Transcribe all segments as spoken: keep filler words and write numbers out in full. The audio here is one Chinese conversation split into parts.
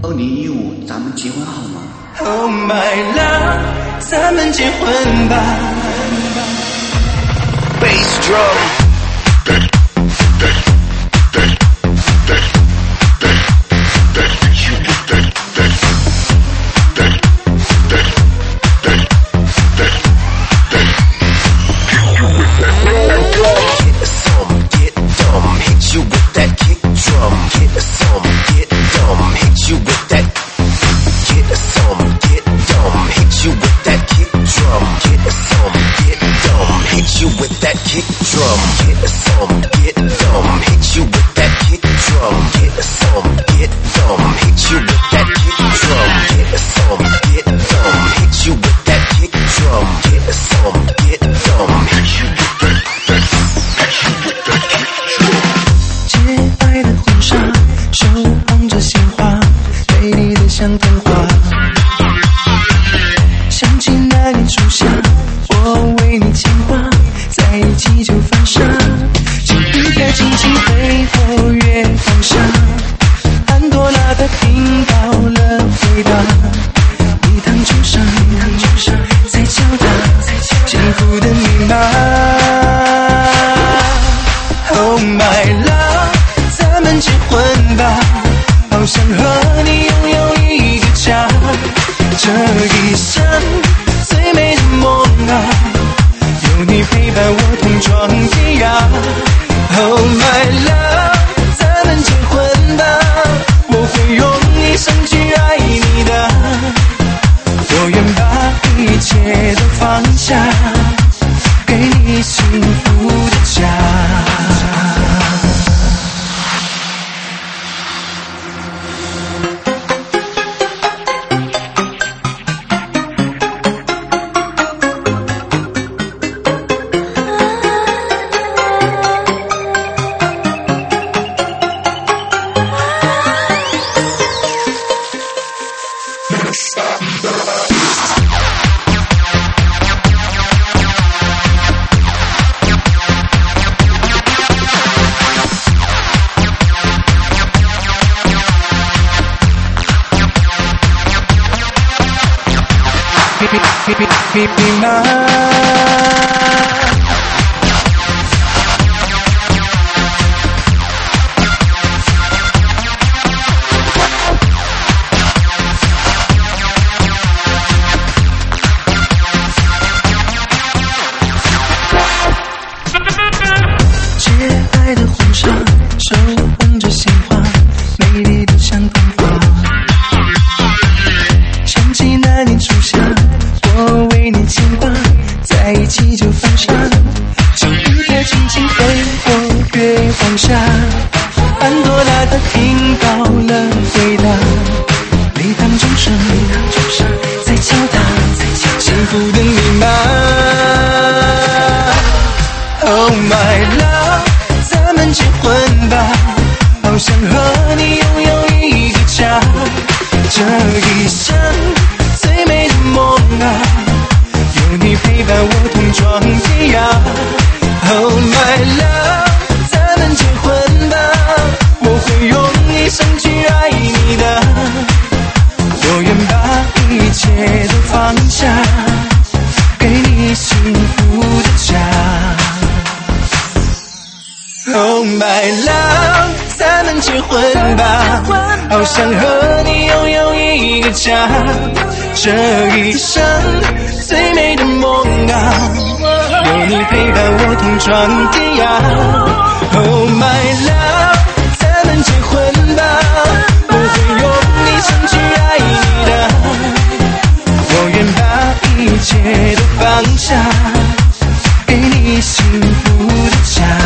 二零一五，咱们结婚好吗 ？Oh my love， 咱们结婚吧。Bass drum。 这一生最美的梦啊，有你陪伴我同闯天涯。Oh my love， 咱们结婚吧，我会用一生去爱你的，我愿把一切都放下，给你幸福的家。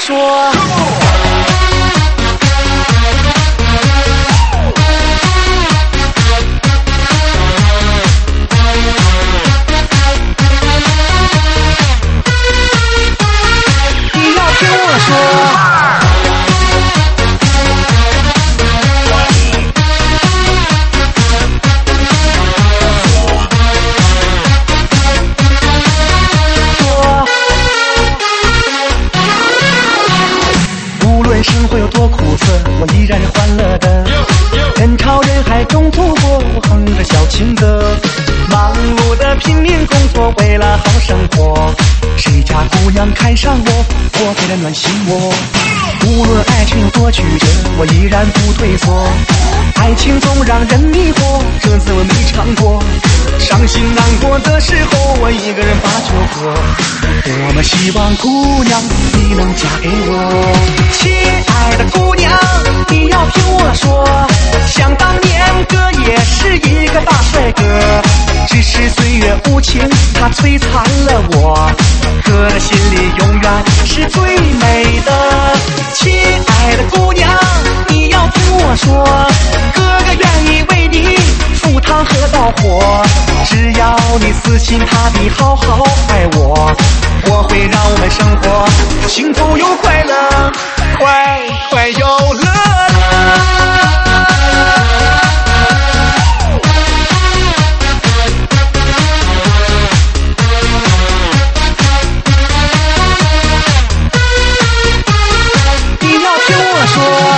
说。你要听我说。生活有多苦涩，我依然是欢乐的。人潮人海中度过，我哼着小情歌。忙碌的拼命工作，为了好生活。谁家姑娘看上我，我给她暖心窝。无论爱情有多曲折，我依然不退缩。爱情总让人迷惑，这滋味没尝过。伤心难过的时候，我一个人把酒喝。多么希望姑娘你能嫁给我，亲爱的姑娘，你要听我说。想当年哥也是一个大帅哥，只是岁月无情，他摧残了我。哥的心里永远是最美的。亲爱的姑娘，你要听我说，哥哥愿意为你赴汤和蹈火，只要你死心塌地好好爱我，我会让我们生活幸福又快乐，快快又乐乐。你要听我说。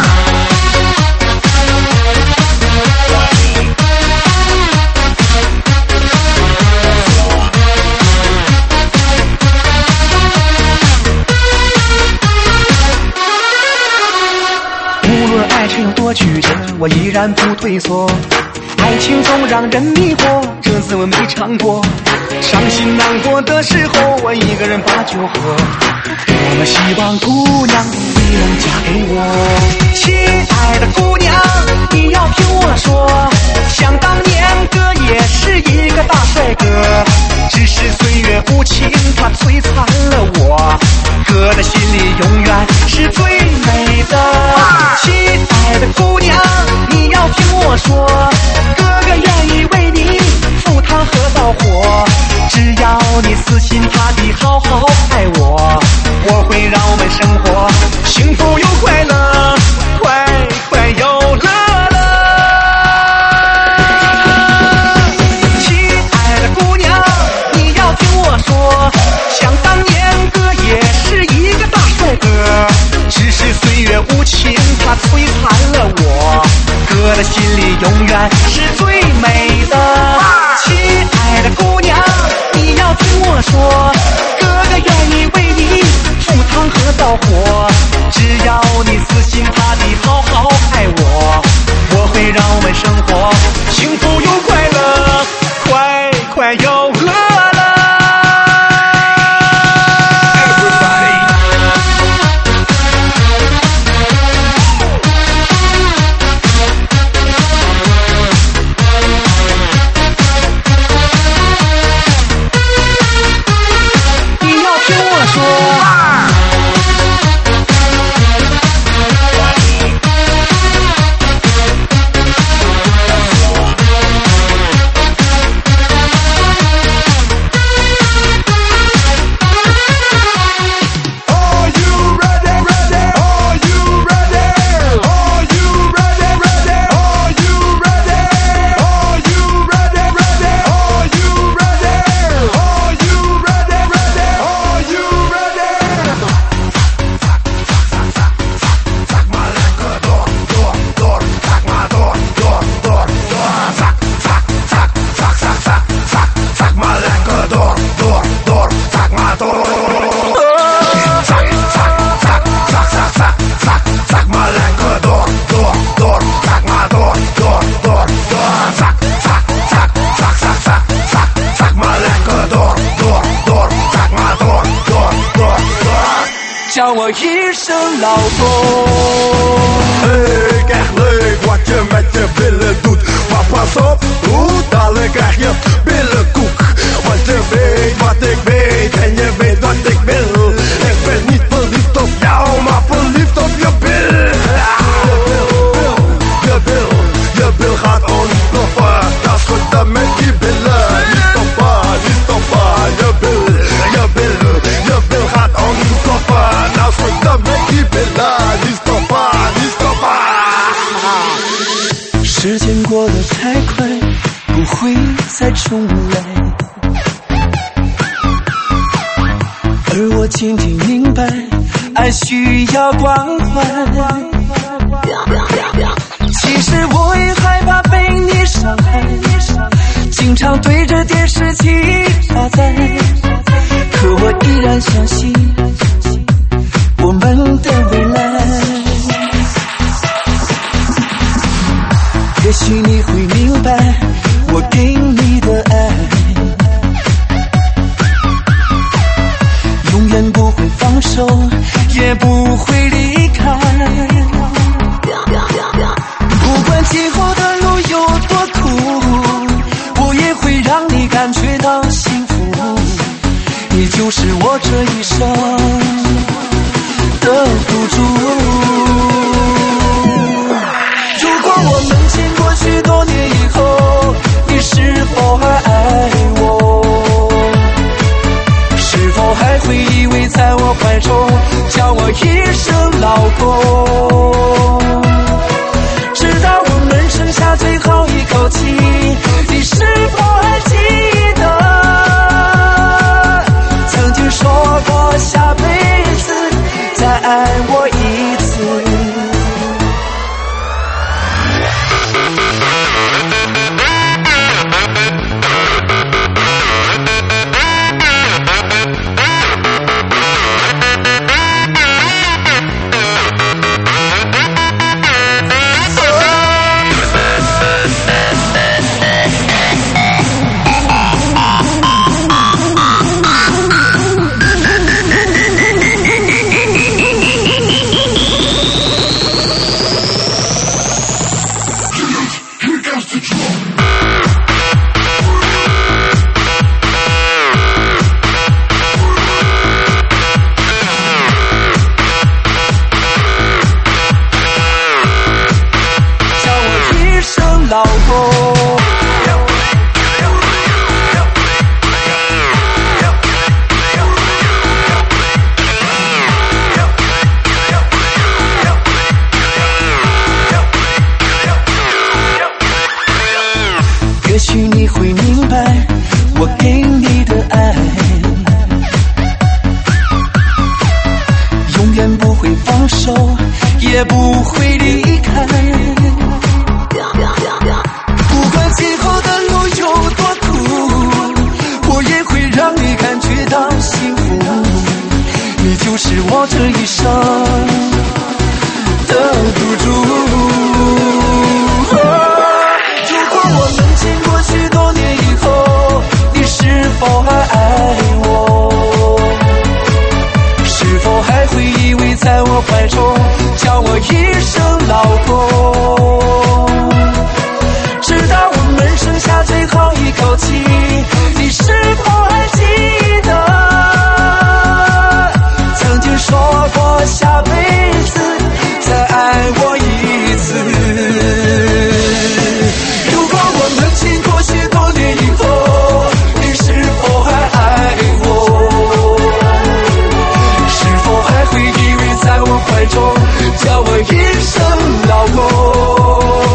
有多曲折，我依然不退缩。爱情总让人迷惑，这滋味没尝过。伤心难过的时候，我一个人把酒喝。我们希望姑娘你能嫁给我，亲爱的姑娘，你要听我说。想当年哥也是一个大帅哥，只是岁月无情，他摧残了我。哥的心里永远是最美的。亲爱的姑娘，你要听我说，哥哥愿意为你赴汤和蹈火，只要你死心塌地好好爱我，我会让我们生活幸福又快乐，快快又乐乐。亲爱的姑娘，你要听我说，想当年哥也是一个大帅哥，只是岁月无情，他摧残了我。哥的心里永远是最美的。亲爱的姑娘，你要听我说，哥哥愿意为你赴汤和蹈火，只要你死心塌地好好爱我，我会让我们生活幸福又快乐，快快又乐乐。叫我一声老公。 Hey, krijg leuk wat je met je billen doet. Maar pas op, hoe dadelijk krijg je billenkoek. Want je weet wat ik weet en je weet wat ik wil. Ik ben niet verliefd op 重来。而我渐渐明白，爱需要关怀。其实我也害怕被你伤害，经常对着电视机发呆，可我依然相信我们的未来。也许你会明白我给你的爱，永远不会放手，也不会离开。不管今后的路有多苦，我也会让你感觉到幸福。你就是我这一生的赌注。如果我们经过许多年以后，你是否还爱我？是否还会依偎在我怀中，叫我一声老公？直到我们剩下最后一口气，你是否还记得曾经说过下辈子再爱我一次？老公，也许你会明白我给你的爱，永远不会放手，也不会离开。不管今后的路有多苦，我也会让你感觉到幸福。你就是我这一生的赌注。如果我们经过许多年以后，你是否还爱我？是否还会依偎在我怀中，叫我一声老公？直到我们剩下最后一口气，你是否还记得曾经说过下辈子再爱我一次？如果我们经过许多年以后，你是否还爱我？是否还会依偎在我怀中，叫我一声老公？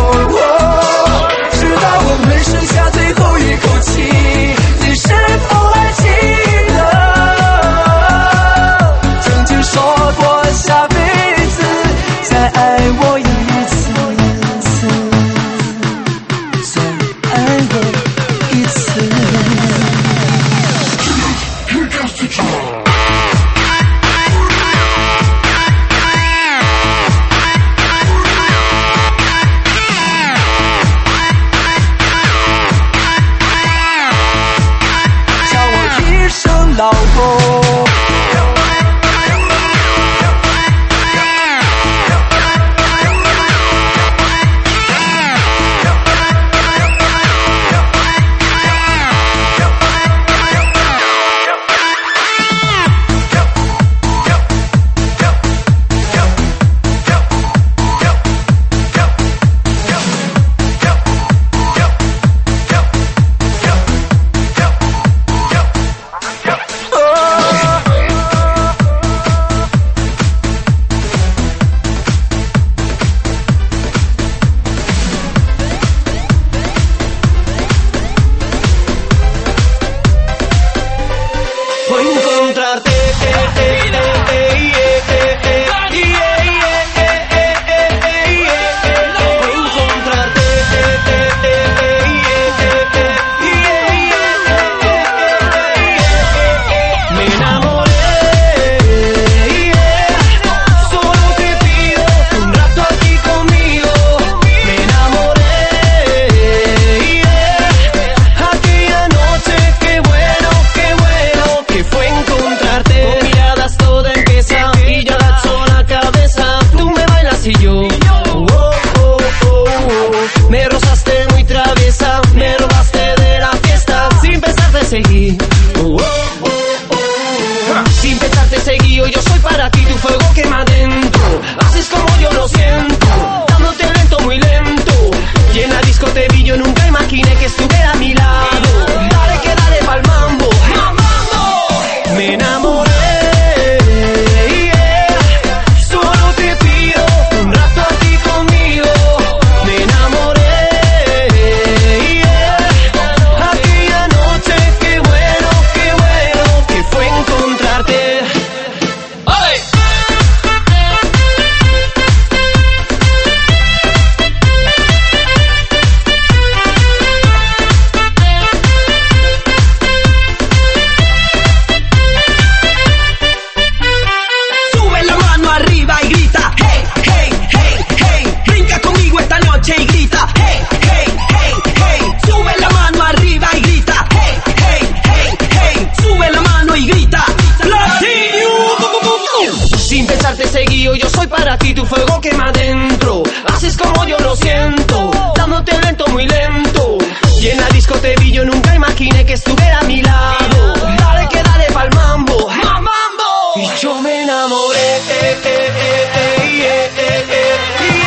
frío, yo soy para ti, tu fuego quema adentro. Haces como yo lo siento, dándote lento, muy lento. Y en la disco te vi, yo nunca imaginé que estuviera a mi lado. Dale que dale pa'l mambo, mambo. Y yo me enamoré, eh, eh, eh, eh, eh, eh, eh, eh,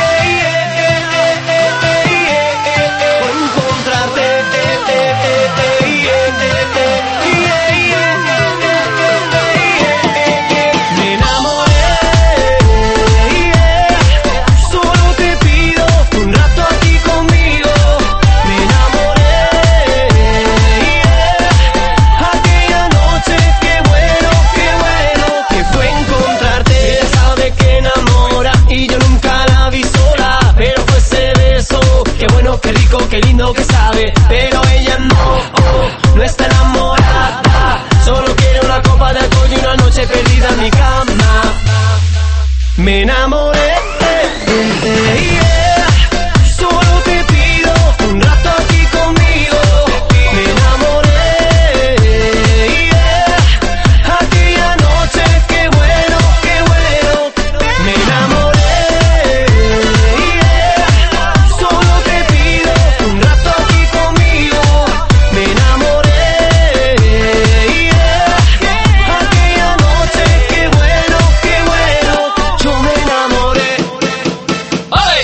por encontrarte, eh, eh, eh, eh, eh, me enamoré, solo te pido un rato aquí conmigo. Me enamoré, aquella noche, qué bueno, qué bueno que fue encontrarte. Ella sabe que enamora y yo nunca la vi sola, pero fue ese beso, qué bueno, qué rico, qué lindo que sabe. Pero ella no, oh, no está enamorada, solo quiere una copa de alcohol y una noche perdida en mi cama. Me enamoré, eh, eh, yeah. Solo te pido un rato aquí conmigo. Me enamoré, yeah. Aquella noche, qué bueno, qué bueno. Me enamoré, yeah. Solo te pido un rato aquí conmigo. Me enamoré, yeah. Aquella noche, qué bueno, qué bueno. Yo me enamoré. ¡Ay!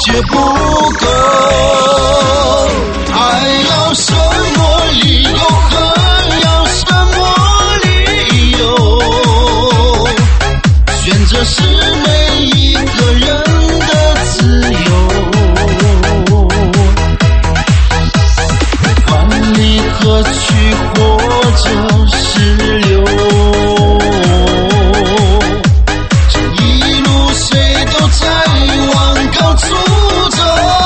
却不够。爱要什么理由？恨要什么理由？选择是每一个人的自由。管你何去或者是留，这一路谁都在往高处走。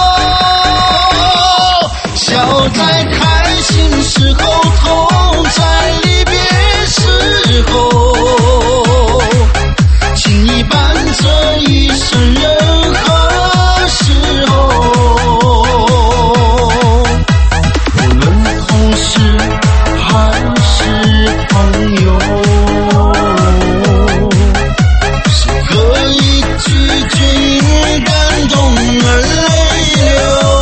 笑在开心时候，痛在离别时候，情一伴这一生任何时候。无论同事还是朋友，谁可以拒绝因感动而泪流？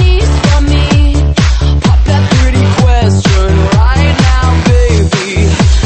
Right now, baby.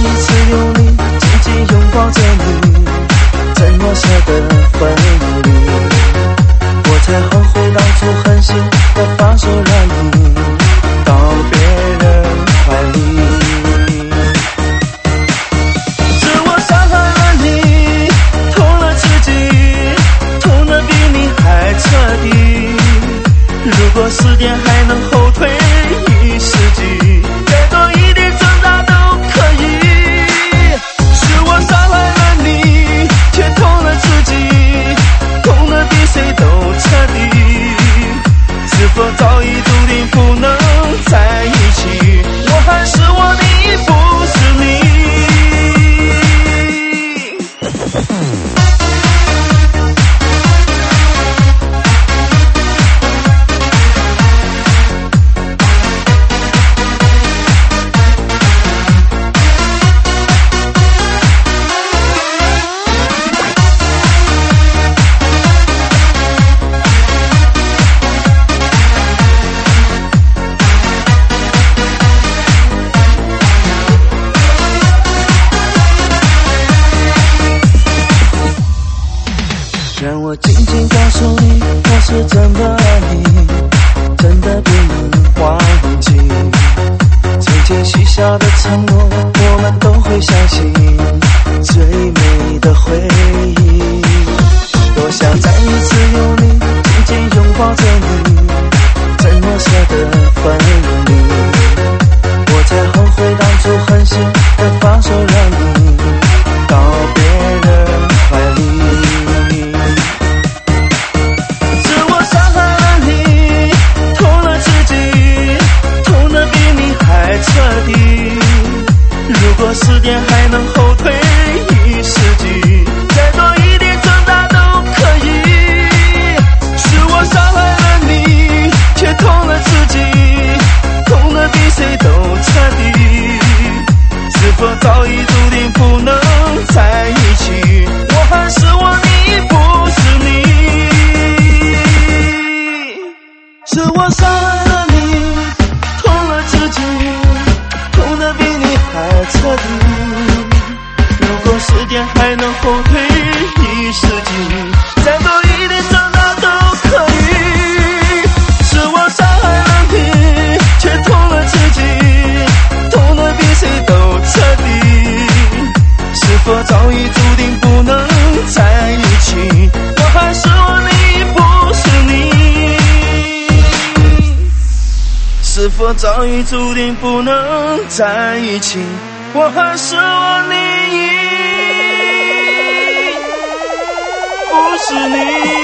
一次有你紧紧拥抱着你，怎么舍得分离？我才后悔当初狠心的放手让你到别人怀里。是我伤害了你，痛了自己，痛得比你还彻底。如果时间还能后退一世纪，再多一点挣扎都可以。是我伤害了你，却痛了自己，痛得比谁都彻底。是否早已注定不能在一起？我还是我，你不是你。让我紧紧告诉你，我是真的爱你，真的不能忘记。曾经许下的承诺，我们都会相信，最美的回忆。多想再一次有你紧紧拥抱着你，怎么舍得分离？我才后悔当初狠心的放手让你到别人怀里。彻底。如果时间还能后退一世纪，再多一点挣扎都可以。是我伤害了你，却痛了自己，痛得比谁都彻底。是否早已注定不能在一起？我还是我，你不是你。是我伤害了你，痛了自己，痛得比你还彻底。如果时间还能后退一世纪，再多一点挣扎都可以。是我伤害了你，却痛了自己，痛得比谁都彻底。是否早已注定不能在一起？我还是我，你不是你。是否早已注定不能在一起？我还是我，你不是你。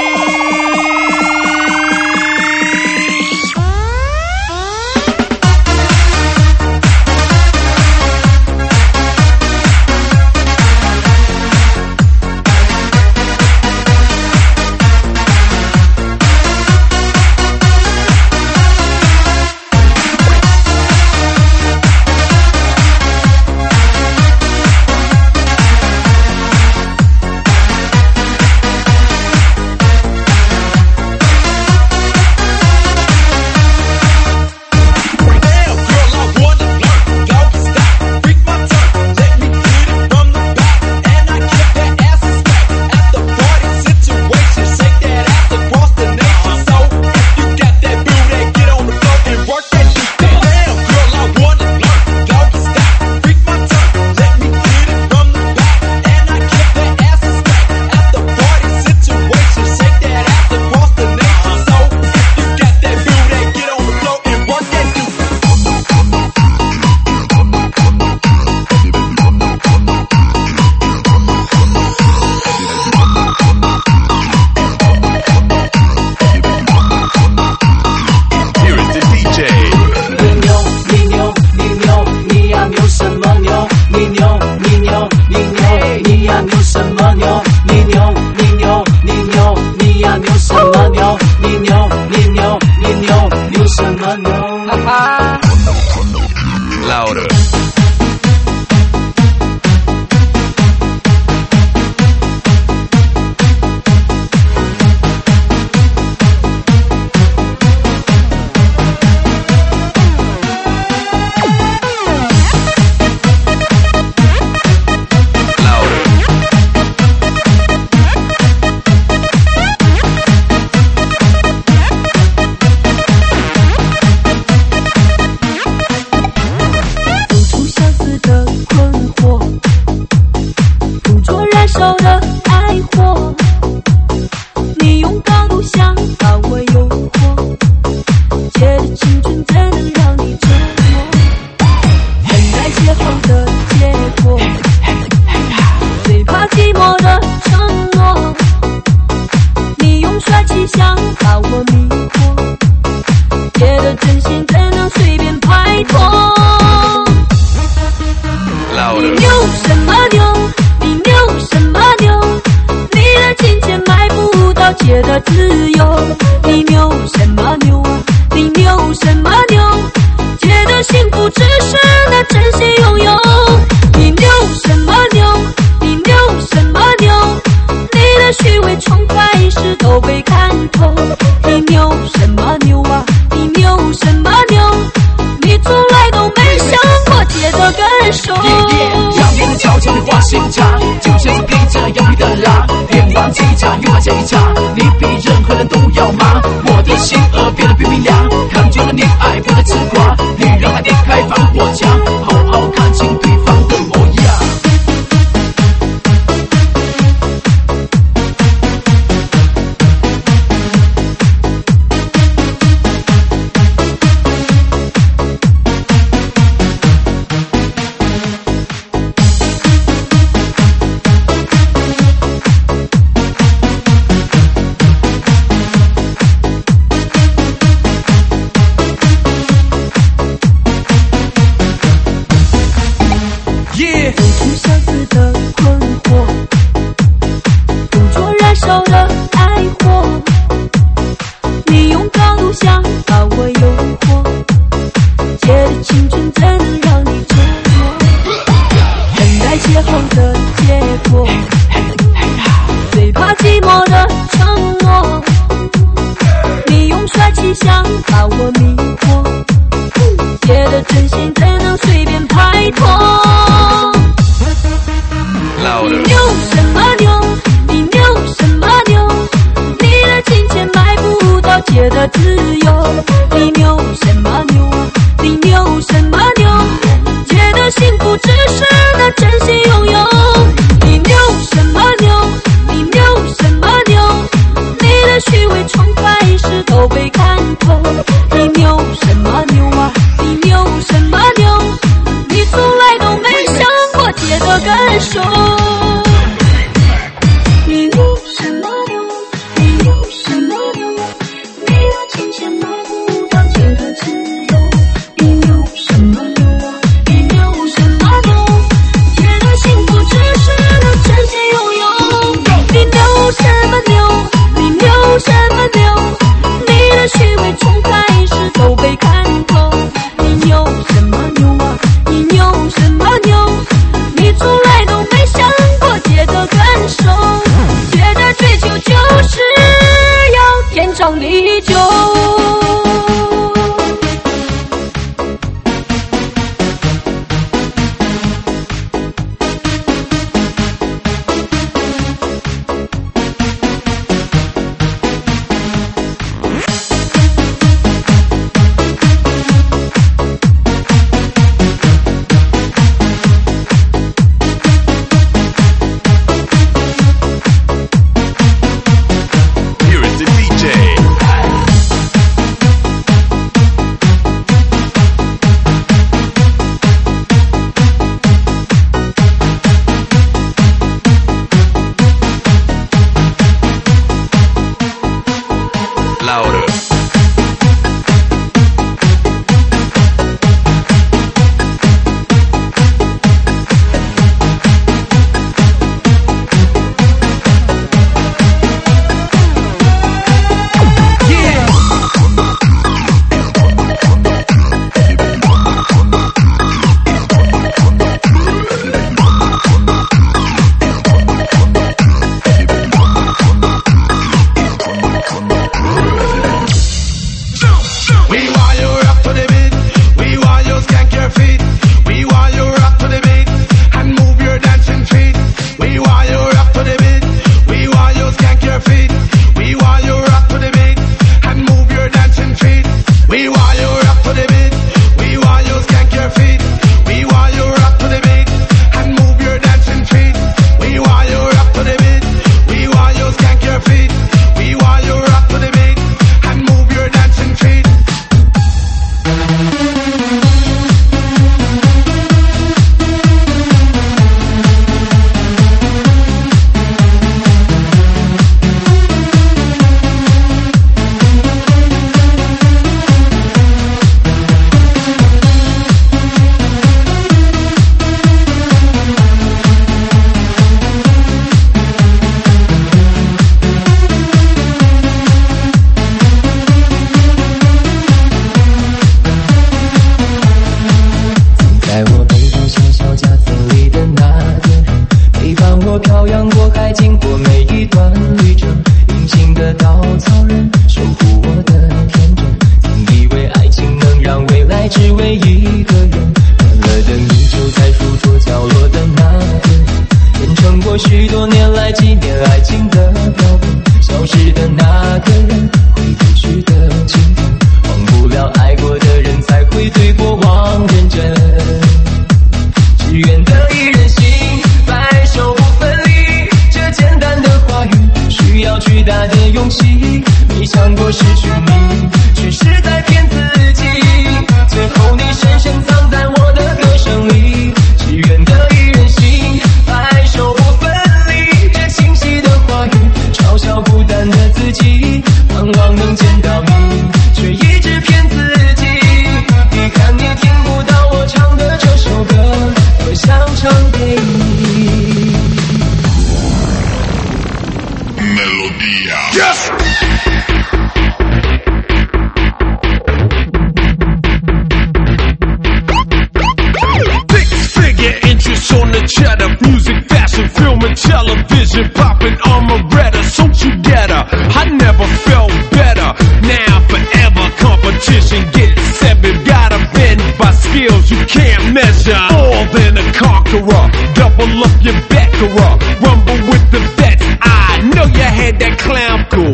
相思的困惑，捕捉燃烧的爱火。你用高度想把我诱惑，借的青春怎能让你折磨？等待邂逅的结果，最怕寂寞的承诺。你用帅气想把我迷惑，借的真心怎能随便拍拖？你牛什么牛？你牛什么牛？你的金钱买不到借的自由。你牛什么牛啊？你牛什么牛？借的幸福只是那真心拥有。你牛什么牛？你牛什么牛？你的虚伪崇拜是都被看透。你牛什么牛啊？你牛什么牛？你从来都没想过借的感受。你牛什么牛？你牛什么牛？你的金钱买不到借的自由。你牛什么牛啊？你牛什么牛？借的幸福只是能真心拥有。你牛什么牛？你牛什么牛？你的虚伪崇拜是都被看透。你牛什么牛啊？你牛什么牛？你从来都没想 melodía. Yes. Interest on the cheddar, music, fashion, film, and television, popping armoretta, so you get her. I never felt better. Now forever competition, get seven, gotta bend by skills you can't measure. More than a conqueror, double up your Beckerer, rumble with the vets. I know you had that clown cool.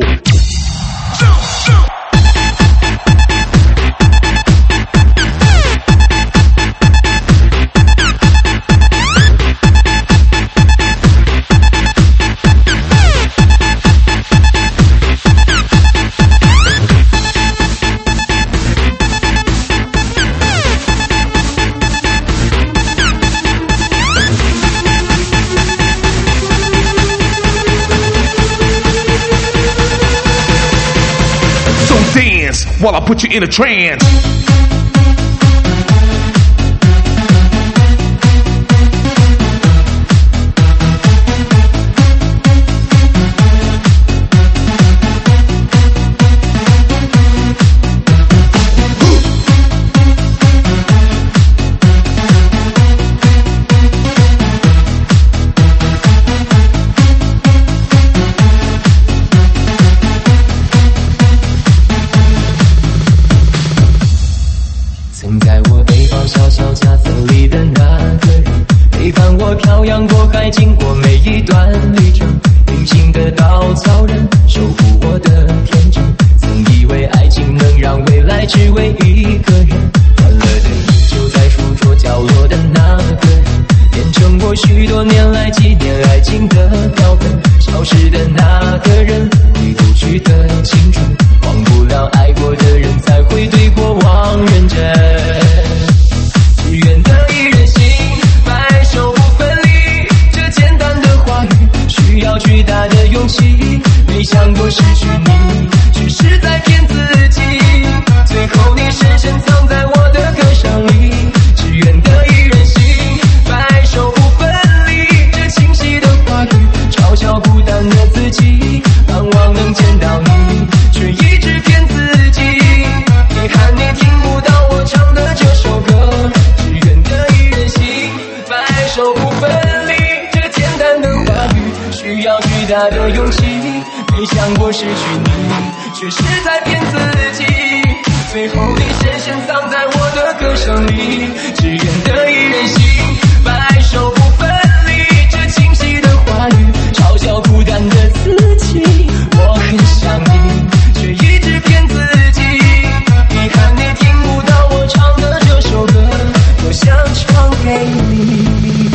While I put you in a trance. 漂洋过海，经过每一段旅程，隐形的稻草人守护我的天真。曾以为爱情能让未来只为一个人，欢乐的依旧在书桌角落的那个人，变成我许多年来纪念爱情的标本。消失的那个人，回不去的青春，忘不了爱过的人，才会对过往认真。只愿得一人心，白首不分离，这简单的话语需要巨大的勇气。没想过失去你，只是在骗自己，最后你深深藏在我的歌声里。只愿得一人心，白首不分离，这清晰的话语嘲笑孤单的自己，盼望能见到你，却一直骗自己。遗憾你听不到我唱的这首歌，只愿得一人心，白首不分离，这简单的话语需要巨大的勇气。没想过失去你，却是在骗自己，最后你深深藏在我的歌声里。只愿得一人心，白首不分离，这清晰的话语嘲笑孤单的自己。我很想你，却一直骗自己，遗憾你听不到我唱的这首歌，我想唱给你。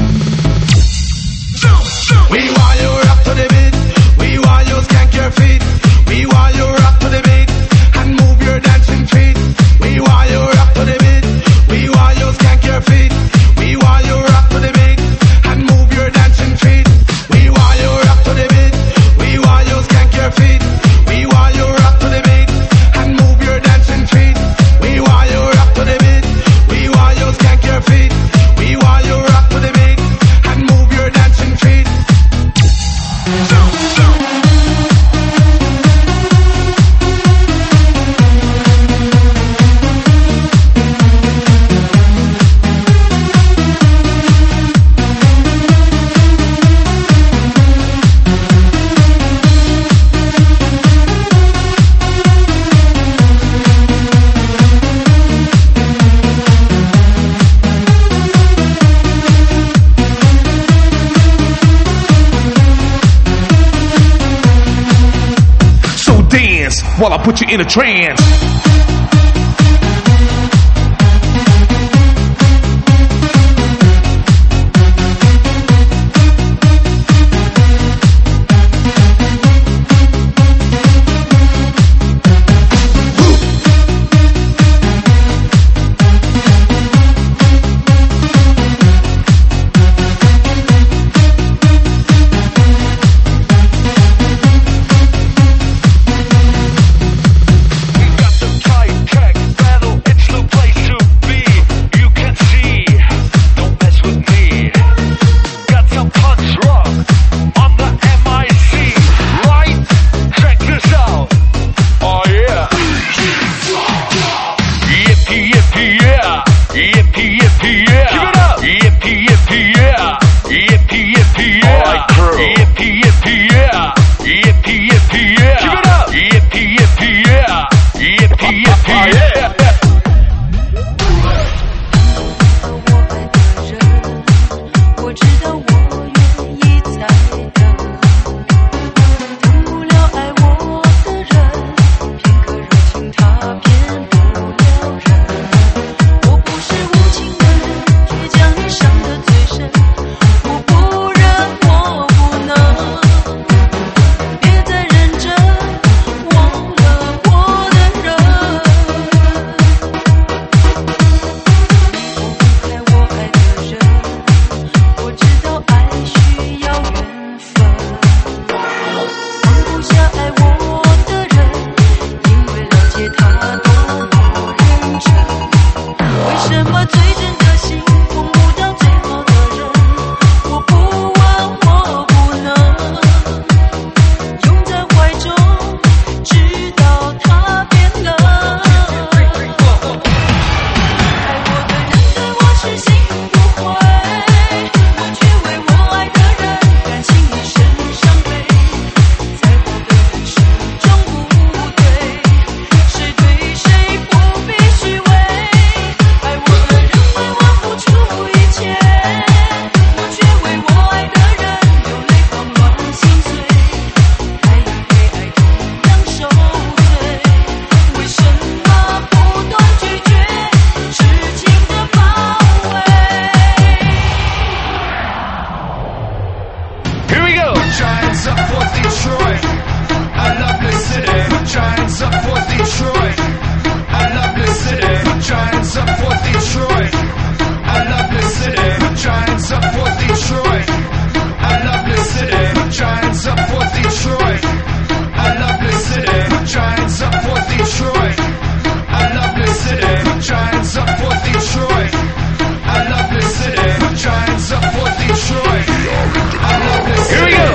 We want you rock to the beat, we want you skank your feet, we want you rock to the beat and move your dancing feet. We want you rock to the beat, we want you skank your feet, we want you rock to the beat and move your dancing feet. We want you rock to the beat, we want you skank your feet, we want you rock to the beat and move your dancing feet. We want you rock to the beat, we want you skank your feet, we want you rock to the beat and move your dancing feet. While I put you in a trance. yippee yeah, yippee yippee yeah, yippee yippee yeah, keep it up, yippee yippee yeah, yippee yippee yeah. 我知道我愿意再等，等不了爱我的人，片刻热情他骗不了人。我不是无情的人，却将你伤得最深。我不忍，我不能，别再认真，忘了我的人。离不开我爱的人。我知道爱需要缘分，放不下爱我的人，因为了解他多么认真。为什么最真的心碰不到最好的人？我不问，我不能拥在怀中，直到他变冷。爱我的人对我痴心不悔。我却为我爱的人甘心一生伤悲，在乎的人始终不对，谁对谁不必虚伪。爱我的人为我付出一切，我却为我爱的人流泪狂乱心碎，爱与被爱同样受罪，为什么不懂拒绝痴情的包围？ Here we go. Giants up for Detroit. I love this city. Giants up for Detroit. I love this city. Giants up for Detroit. I love this city. Giants up for Detroit. I love this city. Giants up for Detroit. I love this city. Giants up for Detroit. I love this city. Giants up for Detroit. I love this city. Giants up for Detroit. I love this city. Here we go.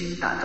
心胆